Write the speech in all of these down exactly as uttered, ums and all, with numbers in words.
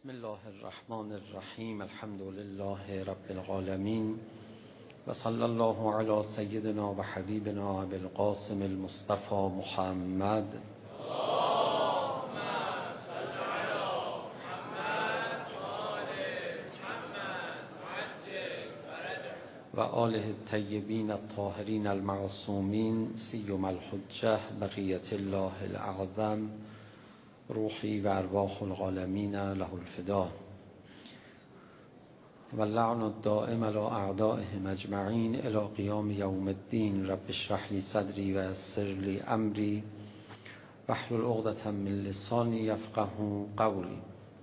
بسم الله الرحمن الرحیم. الحمد لله رب العالمین و صلی الله علی سیدنا و حبیبنا ابی القاسم المصطفى محمد و آله الطیبین الطاهرین المعصومین سیما الحجة بقیة الله الاعظم روحی و ارواح العالمین له الفدا و اللعن الدائم علی اعدائهم اجمعین الی قیام یوم الدین. رب اشرح لی صدری و یسر لی امری واحلل عقدة من لسانی یفقهوا قولی.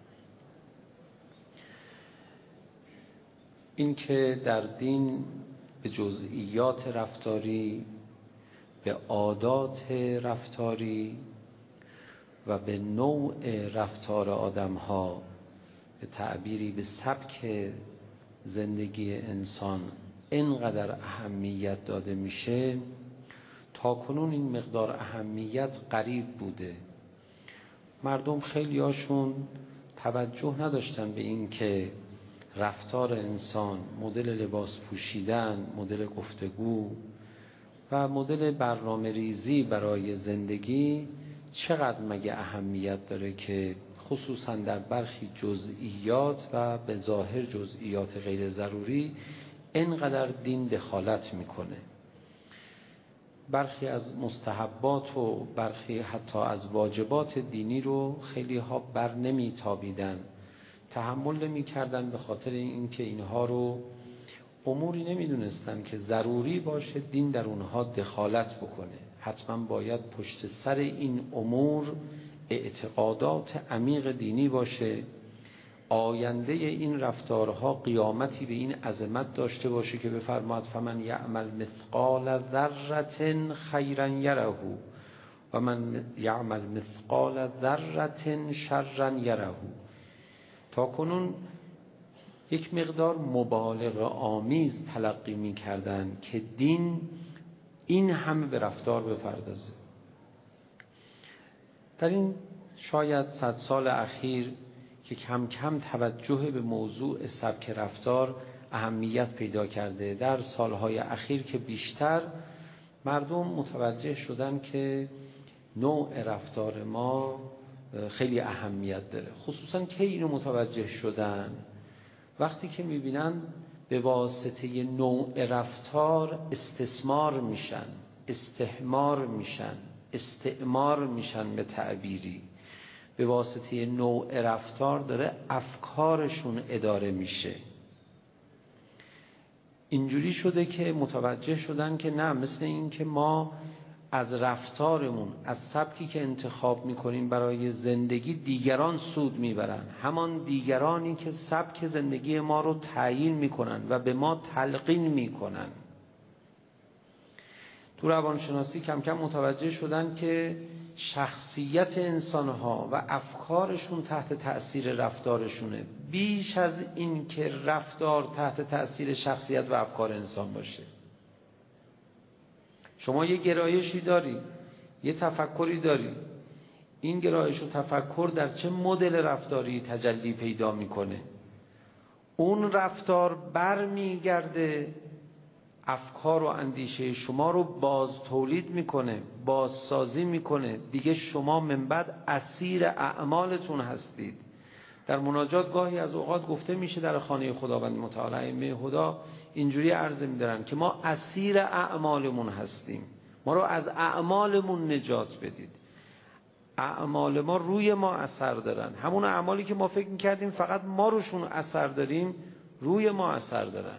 این که در دین به جزئیات رفتاری، به عادات رفتاری و به نوع رفتار آدم‌ها، به تعبیری به سبک زندگی انسان اینقدر اهمیت داده میشه، تا کنون این مقدار اهمیت غریب بوده. مردم خیلی هاشون توجه نداشتن به این که رفتار انسان، مدل لباس پوشیدن، مدل گفتگو و مدل برنامه ریزی برای زندگی چقدر مگه اهمیت داره که خصوصا در برخی جزئیات و به ظاهر جزئیات غیر ضروری اینقدر دین دخالت میکنه. برخی از مستحبات و برخی حتی از واجبات دینی رو خیلی ها بر نمیتابیدن، تحمل نمی کردن، به خاطر اینکه اینها رو اموری نمیدونستن که ضروری باشه دین در اونها دخالت بکنه. حتما باید پشت سر این امور اعتقادات عمیق دینی باشه، آینده این رفتارها قیامتی به این عظمت داشته باشه که بفرماد فمن یعمل مثقال ذره خیرا یره و من یعمل مثقال ذره شرا یره. تا کنون یک مقدار مبالغه آمیز تلقی می کردن که دین این همه به رفتار بپردازه. در این شاید صد سال اخیر که کم کم توجه به موضوع سبک رفتار اهمیت پیدا کرده، در سالهای اخیر که بیشتر مردم متوجه شدن که نوع رفتار ما خیلی اهمیت داره. خصوصا که اینو متوجه شدن وقتی که میبینن به واسطه نوع رفتار استثمار میشن، استحمار میشن، استعمار میشن، به تعبیری به واسطه نوع رفتار داره افکارشون اداره میشه. اینجوری شده که متوجه شدن که نه، مثل این که ما از رفتارمون، از سبکی که انتخاب میکنیم برای زندگی دیگران سود میبرن، همان دیگرانی که سبک زندگی ما رو تعیین میکنن و به ما تلقین میکنن. تو روانشناسی کم کم متوجه شدن که شخصیت انسانها و افکارشون تحت تأثیر رفتارشونه، بیش از این که رفتار تحت تأثیر شخصیت و افکار انسان باشه. شما یه گرایشی داری، یه تفکری داری، این گرایش و تفکر در چه مدل رفتاری تجلی پیدا میکنه؟ اون رفتار بر میگرده افکار و اندیشه شما رو باز تولید میکنه، بازسازی میکنه. دیگه شما من بعد اسیر اعمالتون هستید. در مناجات گاهی از اوقات گفته میشه در خانه خداوند متعال ائمه هدی اینجوری عرض می‌دارن که ما اسیر اعمالمون هستیم، ما رو از اعمالمون نجات بدید. اعمال ما روی ما اثر دارن، همون اعمالی که ما فکر می‌کردیم فقط ما روشون اثر داریم، روی ما اثر دارن.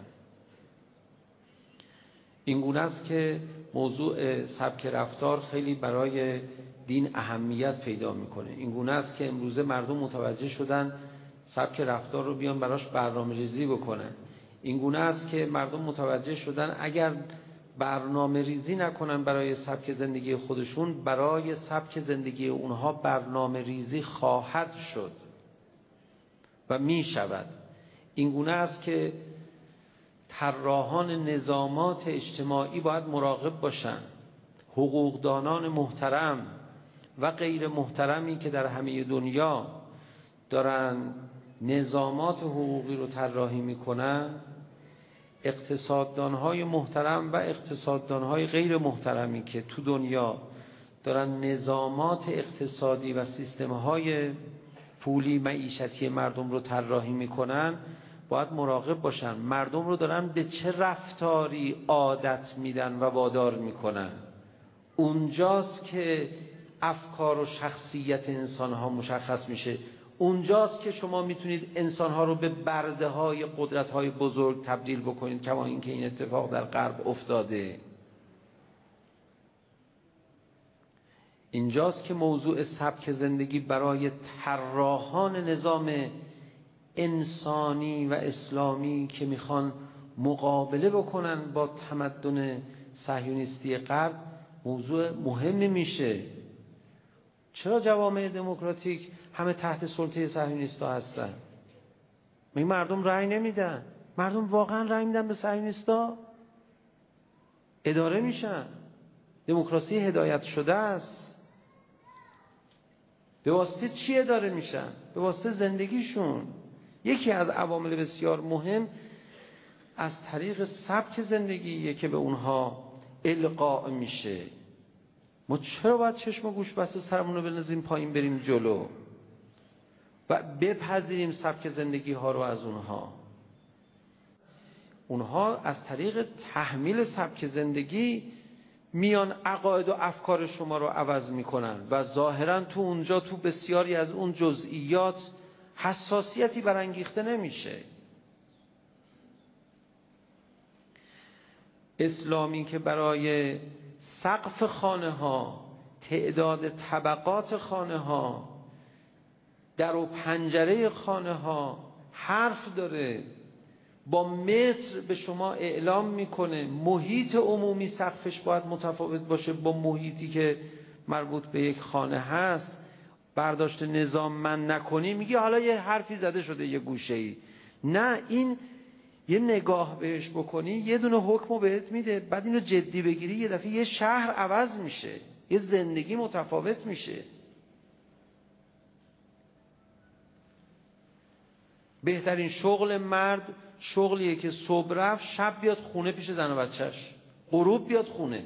این گونه است که موضوع سبک رفتار خیلی برای دین اهمیت پیدا میکنه. این گونه است که امروزه مردم متوجه شدن سبک رفتار رو بیان براش برنامه ریزی بکنن. این گونه است که مردم متوجه شدن اگر برنامه ریزی نکنن برای سبک زندگی خودشون، برای سبک زندگی اونها برنامه ریزی خواهد شد و می شود. این گونه است که طراحان نظامات اجتماعی باید مراقب باشن. حقوقدانان محترم و غیر محترمی که در همه دنیا دارن نظامات حقوقی رو طراحی میکنن، اقتصاددانهای محترم و اقتصاددانهای غیر محترمی که تو دنیا دارن نظامات اقتصادی و سیستمهای پولی معیشتی مردم رو طراحی میکنن، باید مراقب باشن مردم رو دارن به چه رفتاری عادت میدن و وادار میکنن. اونجاست که افکار و شخصیت انسانها مشخص میشه. اونجاست که شما میتونید انسانها رو به برده های قدرت های بزرگ تبدیل بکنید، کما اینکه این اتفاق در غرب افتاده. اینجاست که موضوع سبک زندگی برای طراحان نظام انسانی و اسلامی که میخوان مقابله بکنن با تمدن صهیونیستی غرب موضوع مهمی میشه. چرا جوامع دموکراتیک همه تحت سلطه صهیونیستا هستن؟ می مردم رأی نمیدن؟ مردم واقعا رأی میدن به صهیونیستا؟ اداره میشن. دموکراسی هدایت شده است. به واسطه چی اداره میشن؟ به واسطه زندگیشون. یکی از عوامل بسیار مهم از طریق سبک زندگیه که به اونها القاء میشه. ما چرا باید چشم و گوش بسته سرمون رو بنزیم پایین بریم جلو و بپذیریم سبک زندگی ها رو از اونها؟ اونها از طریق تحمیل سبک زندگی میان عقاید و افکار شما رو عوض میکنن و ظاهرا تو اونجا تو بسیاری از اون جزئیات حساسیتی برانگیخته نمیشه. اسلامی که برای سقف خانه ها، تعداد طبقات خانه ها، در و پنجره خانه ها حرف داره، با متر به شما اعلام میکنه محیط عمومی سقفش باید متفاوت باشه با محیطی که مربوط به یک خانه هست. برداشت نظام من نکنی، میگی حالا یه حرفی زده شده یه گوشه‌ای. نه، این یه نگاه بهش بکنی یه دونه حکمو بهت میده، بعد اینو جدی بگیری یه دفعه یه شهر عوض میشه، یه زندگی متفاوت میشه. بهترین شغل مرد شغلیه که صبح رفت شب بیاد خونه پیش زن و بچهش، غروب بیاد خونه.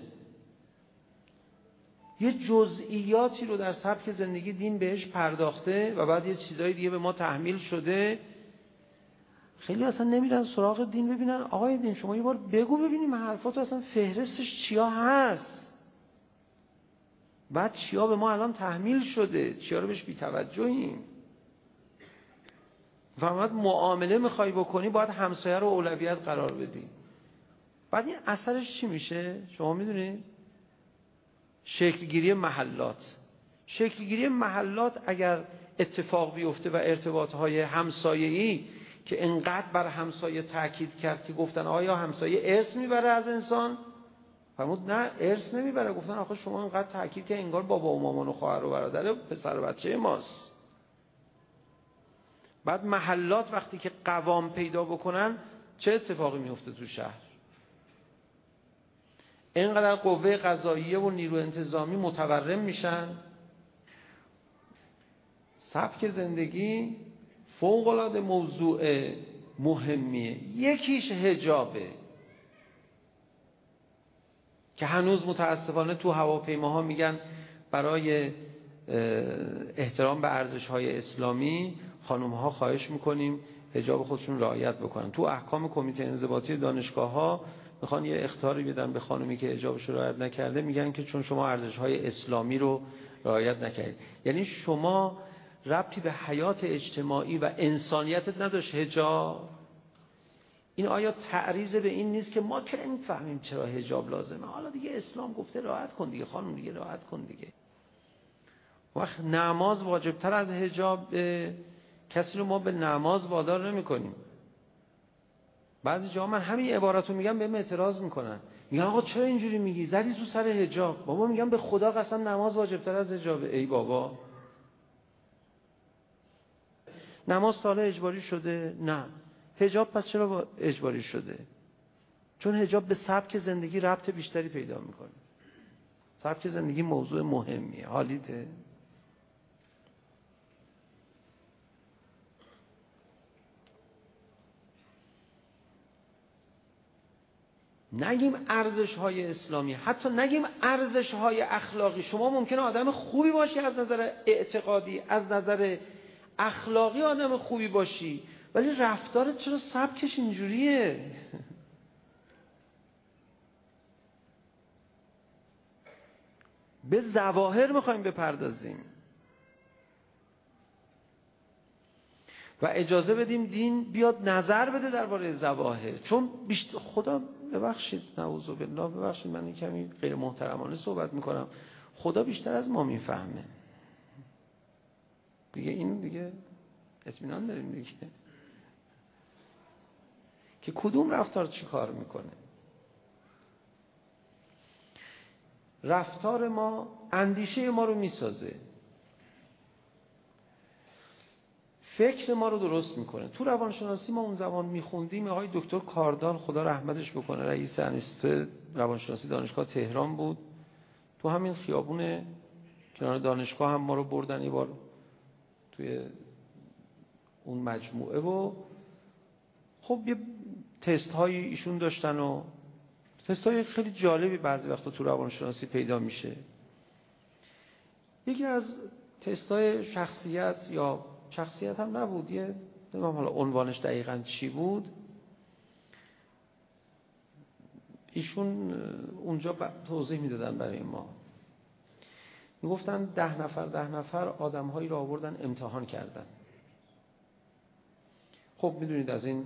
یه جزئیاتی رو در سبک زندگی دین بهش پرداخته و بعد یه چیزای دیگه به ما تحمیل شده. خیلی اصلا نمیرن سراغ دین ببینن آقای دین شما یه بار بگو ببینیم حرفات اصلا فهرستش چیا هست، بعد چیا به ما الان تحمیل شده، چیا رو بهش بی‌توجهیم. فرمود معامله میخوای بکنی باید همسایه رو اولویت قرار بدی. بعد این اثرش چی میشه شما میدونید؟ شکلگیری محلات. شکلگیری محلات اگر اتفاق بیفته و ارتباطهای همسایه‌ای که انقدر بر همسایه تاکید کرد که گفتن آیا همسایه ارث میبره از انسان؟ فرمود نه ارث نمیبره. گفتن آخه شما انقدر تاکید که انگار بابا و مامان و خواهر و برادر پسر و بچه ماست. بعد محلات وقتی که قوام پیدا بکنن چه اتفاقی میفته تو شهر؟ اینقدر قوه قضاییه و نیرو انتظامی متورم میشن. سبک زندگی فوق‌العاده موضوع مهمیه. یکیش حجابه که هنوز متاسفانه تو هواپیماها میگن برای احترام به ارزش‌های اسلامی خانم‌ها خواهش میکنیم حجاب خودشون رعایت بکنن. تو احکام کمیته انضباطی دانشگاه‌ها میخوان یه اخطاری بدن به خانمی که حجابش رو رعایت نکرده، میگن که چون شما ارزش‌های اسلامی رو رعایت نکردید. یعنی شما ربطی به حیات اجتماعی و انسانیتت نداشت حجاب. این آیا تعریض به این نیست که ما که نمی‌فهمیم چرا حجاب لازمه، حالا دیگه اسلام گفته رعایت کن دیگه خانم، دیگه رعایت کن دیگه. وقت نماز واجبتر از حجاب، کسی رو ما به نماز وادار نمی کنیم. بعضی جا من همین عبارت رو میگم بهم اعتراض میکنن، میگن آقا چرا اینجوری میگی، زدی تو سر حجاب. بابا میگم به خدا قسم نماز واجبتر از حجابه. ای بابا نماز ساله اجباری شده؟ نه. حجاب پس چرا اجباری شده؟ چون حجاب به سبک زندگی ربط بیشتری پیدا میکنه. سبک زندگی موضوع مهمیه. حالیته؟ نگیم ارزش های اسلامی، حتی نگیم ارزش های اخلاقی. شما ممکنه آدم خوبی باشی از نظر اعتقادی، از نظر اخلاقی آدم خوبی باشی، ولی رفتارت چرا سبکش اینجوریه؟ به ظواهر میخوایم بپردازیم و اجازه بدیم دین بیاد نظر بده درباره ظواهر. چون بیشتر خدا ببخشید، نعوذ بالله، ببخشید من کمی غیر محترمانه صحبت میکنم، خدا بیشتر از ما میفهمه دیگه. این دیگه اطمینان داریم دیگه که کدوم رفتار چی کار میکنه. رفتار ما اندیشه ما رو میسازه، فکر ما رو درست میکنه. تو روانشناسی ما اون زمان میخوندیم، آقای دکتر کاردان خدا رحمتش بکنه رئیس انستیتوت روانشناسی دانشگاه تهران بود، تو همین خیابون کنار دانشگاه هم ما رو بردن یه بار توی اون مجموعه و خب یه تست های ایشون داشتن و تست های خیلی جالبی بعضی وقتا تو روانشناسی پیدا میشه. یکی از تست های شخصیت، یا شخصیت هم نبود، یه نمیدونم حالا عنوانش دقیقاً چی بود، ایشون اونجا توضیح میدادن برای ما، میگفتن ده نفر ده نفر آدم‌هایی را آوردن امتحان کردن. خب میدونید از این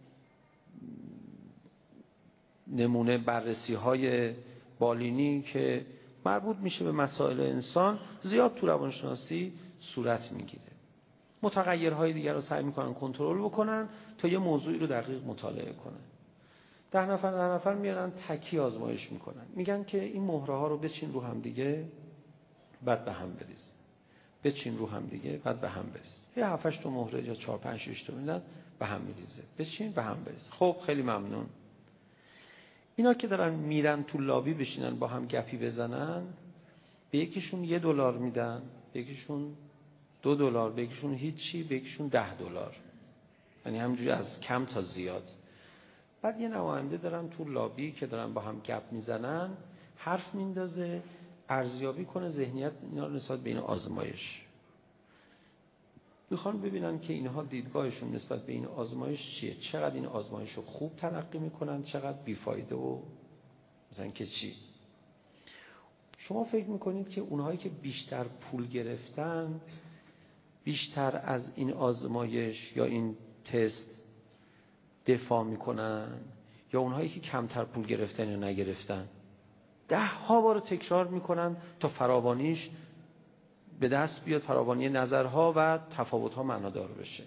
نمونه بررسی های بالینی که مربوط میشه به مسائل انسان زیاد تو روانشناسی صورت میگیره. متغیرهای دیگر رو سعی میکنن کنترل بکنن تا یه موضوعی رو دقیق مطالعه کنن. ده نفر ده نفر میارن تکی آزمایش میکنن، میگن که این مهره ها رو بچین رو هم دیگه بعد به هم بریز، بچین رو هم دیگه بعد به هم بریز. یه هفت هشت تا مهره یا چهار پنج شش تا میدن به هم میریزه، بچین به هم بریز. خب خیلی ممنون. اینا که دارن میرن تو لابی بشینن با هم گپی بزنن، به یکیشون یه دلار میدن، به یکیشون دو دلار، به یکیشون هیچی، به یکیشون ده دلار، یعنی همینجوری از کم تا زیاد. بعد یه نماینده دارن تو لابی که دارن با هم گپ میزنن، حرف میندازه، ارزیابی کنه ذهنیت اینا رو نسبت به این آزمایش. میخوان ببینن که اینها دیدگاهشون نسبت به این آزمایش چیه، چقدر این آزمایش رو خوب تلقی میکنن، چقدر بیفایده و مثلا که چی. شما فکر میکنید که اونهایی که بیشتر پول گرفتن بیشتر از این آزمایش یا این تست دفاع میکنن یا اونهایی که کمتر پول گرفتن یا نگرفتن؟ ده ها بار تکرار میکنن تا فراوانیش به دست بیاد، فراوانی نظرها و تفاوتها معنادار بشه.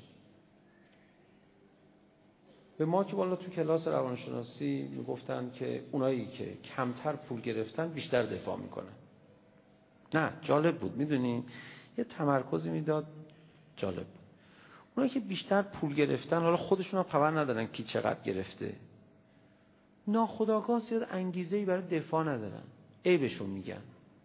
به ما که والا تو کلاس روانشناسی میگفتن که اونایی که کمتر پول گرفتن بیشتر دفاع میکنن. نه جالب بود، میدونی یه تمرکزی میداد، جالب بود. اونایی که بیشتر پول گرفتن حالا خودشون هم خبر ندارن کی چقدر گرفته، ناخودآگاه زیاد انگیزه‌ای برای دفاع ندارن، عیبشون میگن.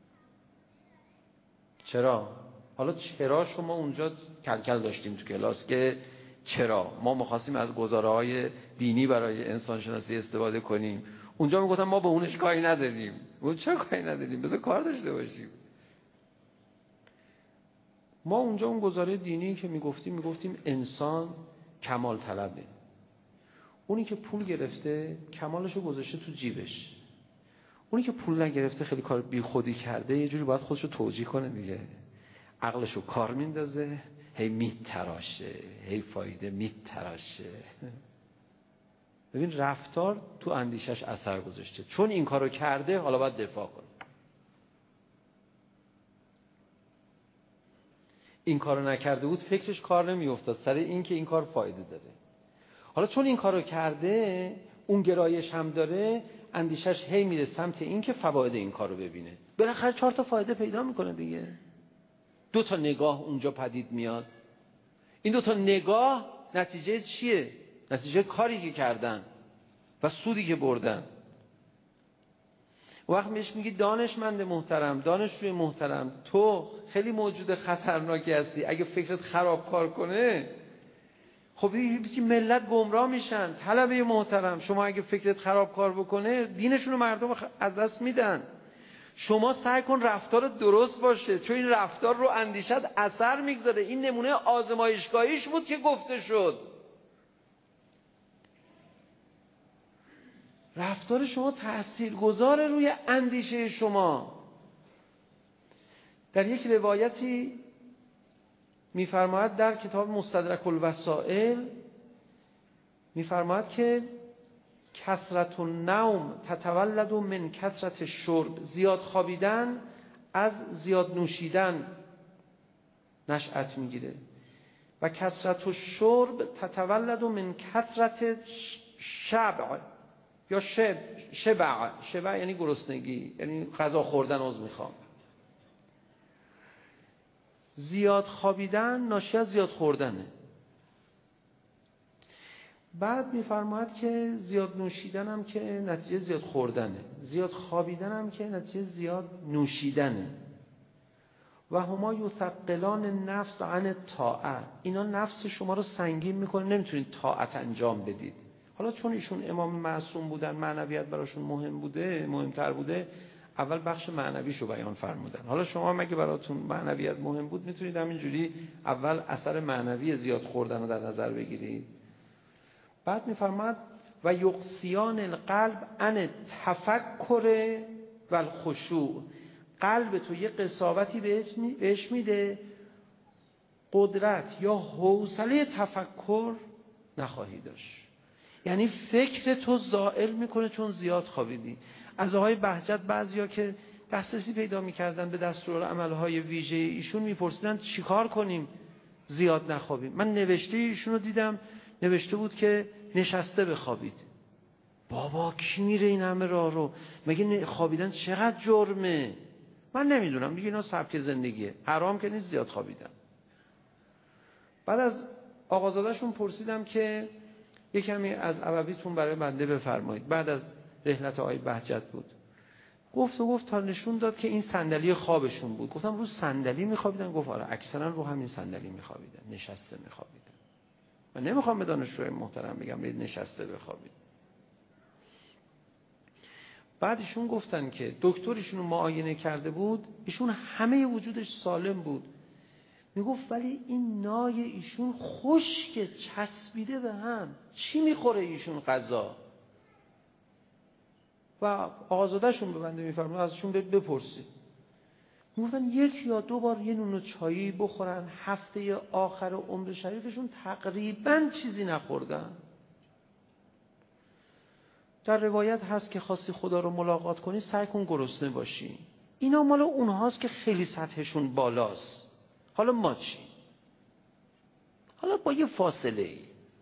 چرا؟ حالا چرا شما اونجا کلکل داشتیم تو کلاس که چرا ما می‌خواستیم از گزاره‌های دینی برای انسانشناسی استفاده کنیم، اونجا میگفتن ما به اونش کاری نداریم. اون چرا کاری نداریم؟ بذار کار داشته باشیم. ما اونجا اون گزاره دینی که میگفتیم میگفتیم انسان کمال طلبه. اونی که پول گرفته کمالشو گذاشته تو جیبش، اونی که پول نگرفته خیلی کار بی خودی کرده، یه جوری باید خودشو توجیه کنه دیگه، عقلشو کار میندازه، هی میتراشه، هی فایده میتراشه. ببین رفتار تو اندیشش اثر گذاشته، چون این کارو کرده حالا باید دفاع کنه. این کارو نکرده بود فکرش کار نمیافتاد سر این که این کار فایده داره. حالا چون این کارو کرده، اون گرایش هم داره، اندیشش هی میره سمت این که فواید این کارو ببینه. بالاخره چهار تا فایده پیدا میکنه دیگه. دو تا نگاه اونجا پدید میاد. این دو تا نگاه نتیجه چیه؟ نتیجه کاری که کردن و سودی که بردن. وقت میش میگی دانشمند محترم، دانشجوی محترم، تو خیلی موجود خطرناکی هستی. اگه فکرت خراب کار کنه خب این ملت گمراه میشن. طلبه محترم، شما اگه فکرت خراب کار بکنه دینشون رو مردم از دست میدن. شما سعی کن رفتار درست باشه، چون این رفتار رو اندیشت اثر میگذاره. این نمونه آزمایشگاهیش بود که گفته شد. رفتار شما تاثیرگذار روی اندیشه شما. در یک روایتی میفرماید در کتاب مستدرک الوسائل، میفرماید که کثرت النوم تتولد من کثرت الشرب، زیاد خوابیدن از زیاد نوشیدن نشأت میگیره و کثرت الشرب تتولد من کثرت شبع یا شب شبع شبع یعنی گرسنگی، یعنی غذا خوردن. عذر میخوام. زیاد خوابیدن ناشی از زیاد خوردنه. بعد میفرماید که زیاد نوشیدن هم که نتیجه زیاد خوردنه، زیاد خوابیدن هم که نتیجه زیاد نوشیدنه. و هما یثقلان نفس عن طاعه، اینا نفس شما رو سنگین میکنه، نمیتونید طاعت انجام بدید. حالا چون ایشون امام معصوم بودن، معنویت براشون مهم بوده، مهمتر بوده، اول بخش معنویشو بیان فرمودن. حالا شما مگه براتون معنویت مهم بود، میتونید همینجوری اول اثر معنوی زیاد خوردن رو در نظر بگیرید. بعد میفرماد و یقصیان القلب عن تفکر و الخشوع، قلب تو یه قساوتی بهش میده، قدرت یا حوصله تفکر نخواهی داشت. یعنی فکر تو زائل میکنه چون زیاد خوابیدی. از آقای بهجت بعضیا که دسترسی پیدا میکردن به دستورالعمل‌های ویژه ایشون میپرسیدن چیکار کنیم زیاد نخوابیم. من نوشته ایشون رو دیدم، نوشته بود که نشسته بخوابید. بابا کی میره این همه راه رو؟ مگه خوابیدن چقدر جرمه؟ من نمیدونم دیگه، اینا سبک زندگیه، حرام که نیست زیاد خوابیدن. بعد از آقازادهشون پرسیدم که یه کمی از عبویتون برای بنده بفرمایید. بعد از رحلت آقای بهجت بود، گفت و گفت تا نشون داد که این صندلی خوابشون بود. گفتم رو صندلی میخوابیدن؟ گفت آره اکثرا رو همین صندلی میخوابیدن، نشسته میخوابیدن. من نمیخوام به دانشجوی محترم بگم برید نشسته بخوابید. بعد ایشون گفتن که دکتر ایشون رو معاینه کرده بود، ایشون همه وجودش سالم بود. میگفت ولی این نای ایشون خشک چسبیده به هم، چی میخوره ایشون غذا؟ و آقازادهشون به بنده میفرمود ازشون بپرسید. میگفتن یک یا دو بار یه نون و چایی بخورن، هفته آخر عمر شریفشون تقریبا چیزی نخوردن. در روایت هست که خواستی خدا رو ملاقات کنی سعی کن گرسنه باشی. اینا مال اونهاست که خیلی سطحشون بالاست. حالا ما چی؟ حالا با یه فاصله ای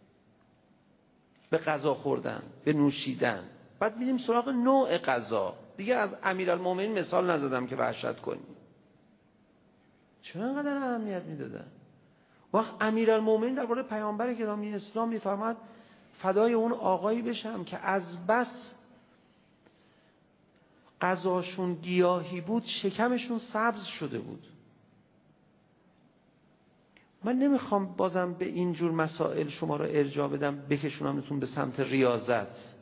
به غذا خوردن، به نوشیدن. بعد میریم سراغ نوع غذا. دیگه از امیرالمومنین مثال نزدم که وحشت کنیم. چرا انقدر اهمیت میدادن؟ وقت امیرالمومنین درباره پیامبر گرامی اسلام میفرماد فدای اون آقایی بشم که از بس غذاشون گیاهی بود شکمشون سبز شده بود. من نمیخوام بازم به این جور مسائل شما رو ارجاع بدم، بکشونمتون به سمت ریاضت.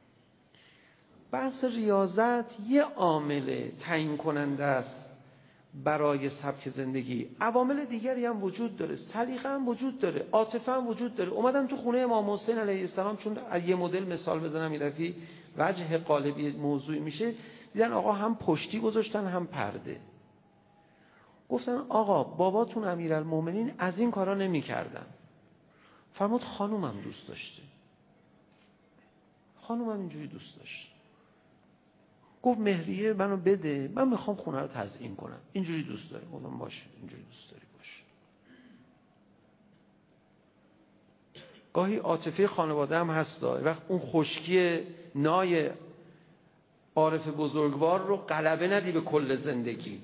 بحث ریاضت یه عامل تعیین کننده است برای سبک زندگی. عوامل دیگری هم وجود داره، سلیقه هم وجود داره، عاطفه هم وجود داره. اومدن تو خونه امام حسین علیه السلام، چون یه مدل مثال بزنم این دفعه وجه قالبی موضوعی میشه، دیدن آقا هم پشتی گذاشتن هم پرده. گفتن آقا باباتون امیرالمومنین از این کارا نمی کردن. فرمود خانومم دوست داشته، خانومم اینجوری دوست داشت. گفت مهریه منو بده، من میخوام خونه رو تزیین کنم، اینجوری دوست داری. گفتم باشه اینجوری دوست داری باشه. گاهی عاطفه خانواده هم هست، وقت اون خشکی نای عارف بزرگوار رو غلبه ندی به کل زندگی.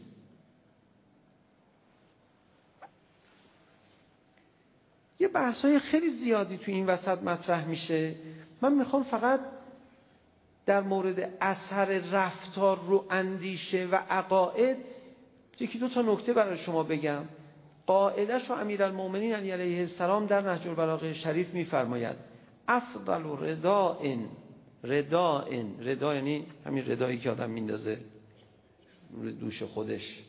یه بحثای خیلی زیادی تو این وسط مطرح میشه. من میخوام فقط در مورد اثر رفتار رو اندیشه و عقاید یکی دو تا نکته برای شما بگم. قاعده‌شو امیرالمومنین علی علیه السلام در نهج البلاغه شریف می‌فرماید افضل رداء رداء ردا یعنی همین ردایی که آدم میندازه دوش خودش،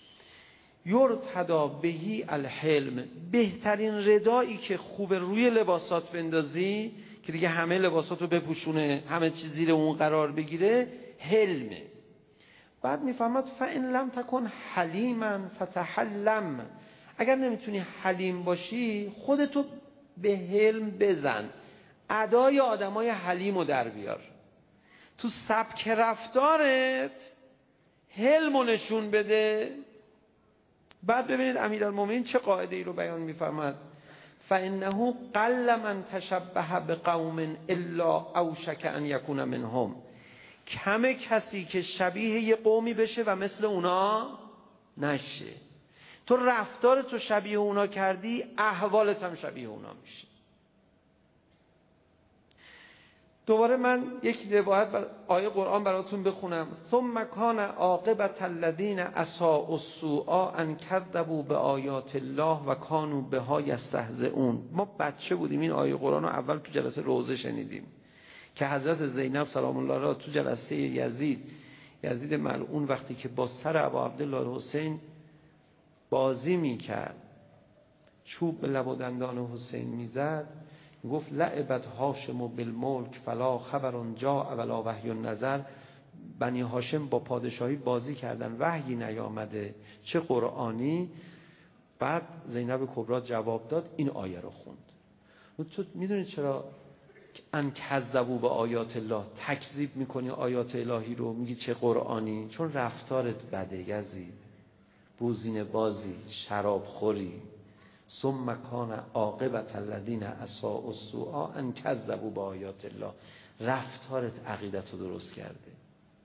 یرتدا بهی الحلم، بهترین ردایی که خوب روی لباسات بندازی که دیگه همه لباسات رو بپوشونه، همه چیز زیر اون قرار بگیره، حلمه. بعد میفهمد فإن لم تکن حلیما فتحلم، اگر نمیتونی حلیم باشی خودتو به حلم بزن، ادای آدمای حلیم رو در بیار، تو سبک رفتارت حلم نشون بده. بعد ببینید امیرالمومنین چه قاعده ای رو بیان می‌فرماد، فإنه قل من تشبه بقوم الا اوشک ان یکون منهم، کم کسی که شبیه یه قومی بشه و مثل اونا نشه. تو رفتارت تو شبیه اونا کردی، احوالت هم شبیه اونا میشه. دوباره من یک روایت بر آیه قرآن براتون بخونم. ثم کان عاقبت الذین اساءوا السوء ان کذبوا بآیات الله و کانوا بها یستهزئون. ما بچه بودیم این آیه قرآن رو اول تو جلسه روضه شنیدیم که حضرت زینب سلام الله علیها تو جلسه یزید یزید ملعون وقتی که با سر ابا عبدالله حسین بازی میکرد، چوب به لب و دندان حسین میزد، گفت لعبت هاشم بالملک فلا خبر جاء ولا وحی نزل، بنی هاشم با پادشاهی بازی کردن، وحی نیامده چه قرآنی. بعد زینب کبرا جواب داد، این آیه رو خوند. تو میدونید چرا ان کذبوا به آیات الله، تکذیب میکنی آیات الهی رو، میگی چه قرآنی؟ چون رفتارت بده یزید، بوزین بازی، شراب خوری. ثم کان عاقبت الذین اساءوا السوء ان کذبوا بآیات الله، رفتارت عقیدت رو درست کرده.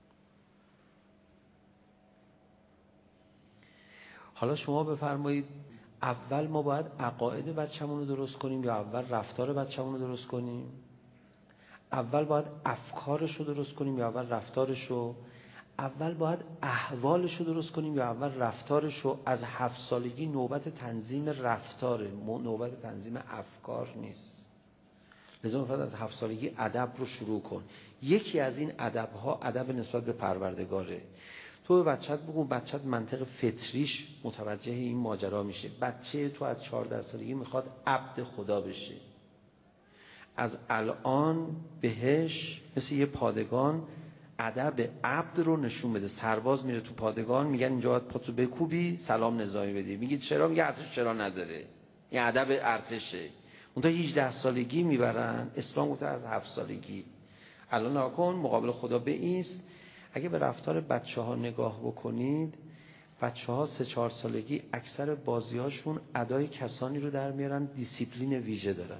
حالا شما بفرمایید اول ما باید عقاید بچه‌مون رو درست کنیم یا اول رفتار بچه‌مون رو درست کنیم؟ اول باید افکارش رو درست کنیم یا اول رفتارش رو؟ اول باید احوالش رو درست کنیم یا اول رفتارش رو؟ از هفت سالگی نوبت تنظیم رفتاره، نوبت تنظیم افکار نیست. لذا باید از هفت سالگی ادب رو شروع کن. یکی از این ادب‌ها ادب نسبت به پروردگاره. تو به بچت بگو، بچت منطق فطریش متوجه این ماجرا میشه. بچه تو از چهارده سالگی میخواد عبد خدا بشه، از الان بهش مثل یه پادگان ادب عبد رو نشون بده. سرباز میره تو پادگان، میگن اینجا باید پاتو بکوبی سلام نظامی بدی، میگه چرا؟ میگه ارتش چرا نداره، این ادب ارتشه. اون تا هجده سالگی میبرن، اسلام گفته از هفت سالگی. الان ناکن مقابل خدا بایست. اگه به رفتار بچه ها نگاه بکنید، بچه ها سه چهار سالگی اکثر بازی هاشون ادای کسانی رو در میارن دیسیپلین ویژه دارن.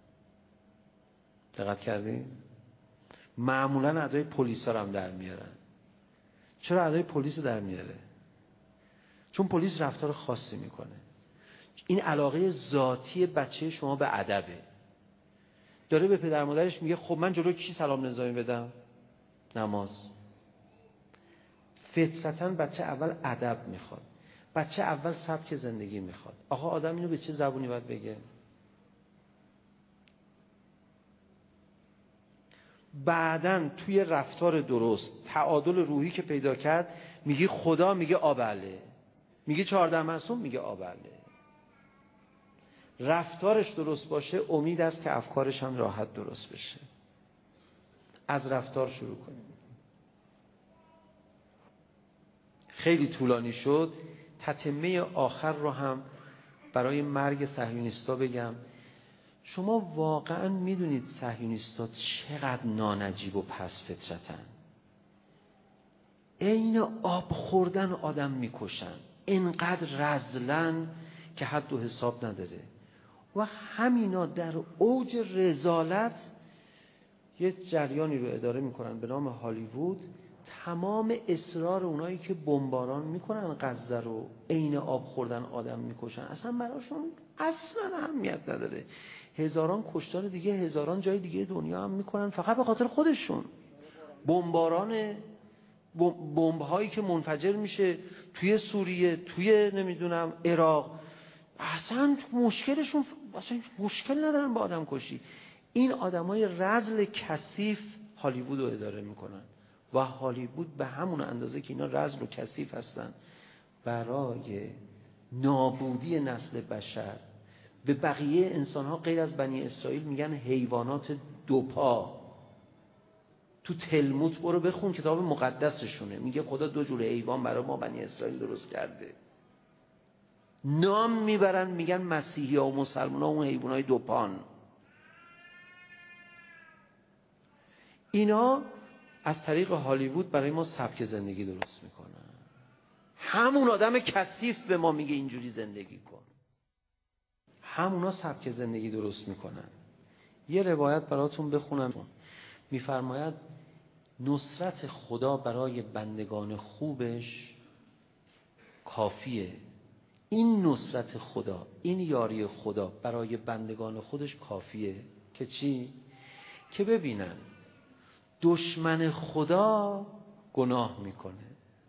دقت کردین؟ معمولا ادای پلیس ها هم در میارن. چرا ادای پلیس رو در میاره؟ چون پلیس رفتار خاصی میکنه. این علاقه ذاتی بچه شما به ادبه. داره به پدر مادرش میگه خب من جلوی کی سلام نظامی بدم؟ نماز. فطرتاً بچه اول ادب میخواد، بچه اول سبک زندگی میخواد. آقا آدم اینو به چه زبونی باید بگه؟ بعدن توی رفتار درست تعادل روحی که پیدا کرد، میگی خدا، میگه آبله، میگه چهارده معصوم، میگه آبله. رفتارش درست باشه، امید است که افکارش هم راحت درست بشه. از رفتار شروع کنیم. خیلی طولانی شد، تتمه آخر رو هم برای مرگ صهیونیستا بگم. شما واقعا میدونید صهیونیستا چقدر نانجیب و پس فطرتن؟ عین آب خوردن آدم میکشن، اینقدر رذلن که حد و حساب نداره. و همینا در اوج رذالت یه جریانی رو اداره میکنن به نام هالیوود. تمام اصرار اونایی که بمباران میکنن غزه رو، عین آب خوردن آدم میکشن، اصلا براشون اصلا اهمیت نداره. هزاران کشتار دیگه هزاران جای دیگه دنیا هم میکنن فقط به خاطر خودشون. بمباران بمب هایی که منفجر میشه توی سوریه، توی نمیدونم عراق، اصلا مشکلشون اصلا مشکل ندارن با آدم کشی. این آدمای رذل کثیف هالیوود رو اداره میکنن و هالیوود به همون اندازه که اینا رذل و کثیف هستن برای نابودی نسل بشر به بقیه انسان‌ها غیر از بنی اسرائیل میگن حیوانات دوپا. تو تلمود برو بخون، کتاب مقدسشونه، میگه خدا دو جور حیوان برای ما بنی اسرائیل درست کرده. نام میبرن میگن مسیحی ها و مسلمان ها اون حیوانای دوپان. اینا از طریق هالیوود برای ما سبک زندگی درست میکنن. همون آدم کثیف به ما میگه اینجوری زندگی کن. همونا سبک زندگی درست میکنن. یه روایت براتون بخونم. میفرماید نصرت خدا برای بندگان خوبش کافیه. این نصرت خدا، این یاری خدا برای بندگان خودش کافیه که چی؟ که ببینن دشمن خدا گناه میکنه.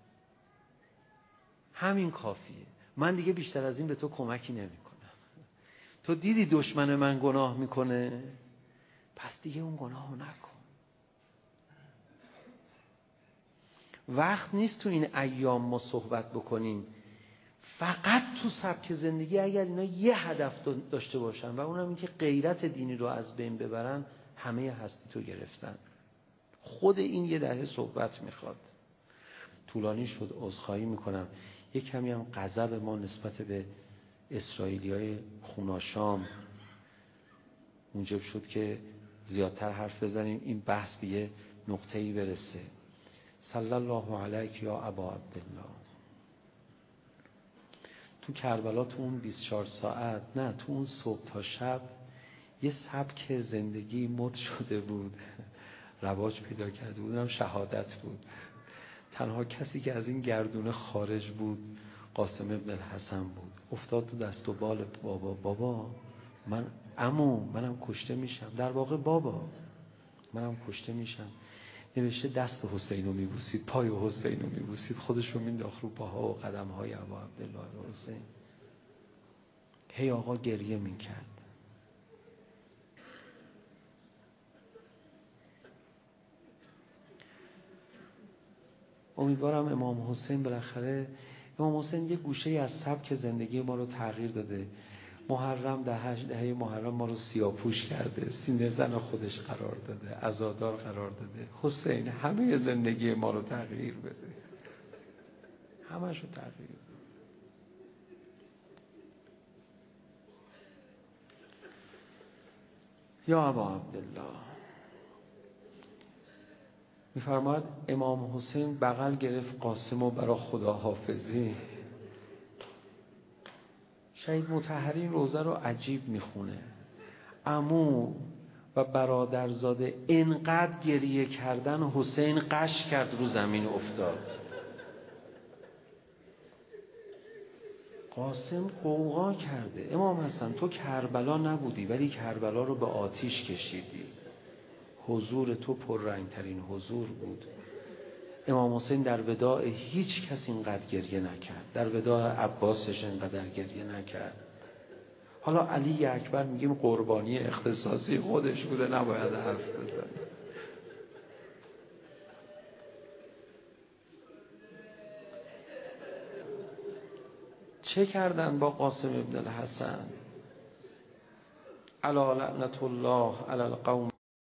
همین کافیه. من دیگه بیشتر از این به تو کمکی نمیکنم. تو دیدی دشمن من گناه میکنه، پس دیگه اون گناهو نکن. وقت نیست تو این ایام ما صحبت بکنیم فقط تو سبک زندگی. اگر اینا یه هدف داشته باشن و اونم این که غیرت دینی رو از بین ببرن، همه هستی تو گرفتن. خود این یه دهه صحبت میخواد. طولانی شد، عذرخواهی میکنم. یه کمی هم غضب ما نسبت به اسرائیلیای خوناشام موجب شد که زیادتر حرف بزنیم، این بحث به یه نقطه‌ای برسه. صلی الله علیک یا ابا عبدالله. تو کربلا تو اون بیست و چهار ساعت، نه تو اون صبح تا شب، یه سبک زندگی مد شده بود، رواج پیدا کرده بود، اونم شهادت بود. تنها کسی که از این گردونه خارج بود قاسم ابن الحسن بود. افتاد تو دست و بال بابا. بابا من عمو منم کشته میشم. در واقع بابا منم کشته میشم. نوشته دست حسین رو میبوسید، پای حسین رو میبوسید، خودش رو مینداخت رو پاها و قدمهای ابا عبدالله حسین. هی آقا گریه میکرد. امیدوارم امام حسین بالاخره، امام حسین یه گوشه از سبک زندگی ما رو تغییر داده. محرم دهه دهه محرم ما رو سیاپوش کرده، سینه زن خودش قرار داده، عزادار قرار داده. حسین همه زندگی ما رو تغییر بده، همه شو تغییر بده. یا ابا عبدالله. میفرماید امام حسین بغل گرفت قاسم و برا خدا حافظی. شهید مطهری این روزه رو عجیب میخونه. عمو و برادرزاده انقدر گریه کردن، حسین قش کرد رو زمین افتاد. قاسم قوقا کرده. امام حسن تو کربلا نبودی ولی کربلا رو به آتیش کشیدی. حضور تو پررنگترین حضور بود. امام حسین در وداع هیچ کس اینقدر گریه نکرد. در وداع عباسش اینقدر گریه نکرد. حالا علی اکبر میگیم قربانی اختصاصی خودش بوده، نباید حرف بزنه. چه کردن با قاسم ابن الحسن؟ الا لعنت الله علی القوم